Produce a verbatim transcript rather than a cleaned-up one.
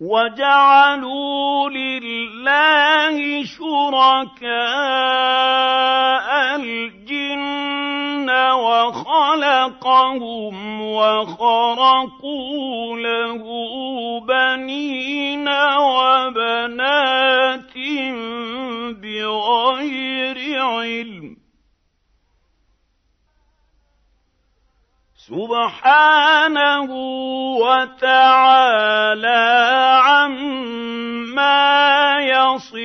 وَجَعَلُوا لِلَّهِ شُرَكَاءَ الْجِنَّ وَخَلَقَهُمْ وَخَرَقُوا لَهُ بَنِينَ وَبَنَاتٍ بِغَيْرِ عِلْمٍ ۚ سُبْحَانَهُ وَتَعَالَىٰ عَمَّا يَصِفُونَ.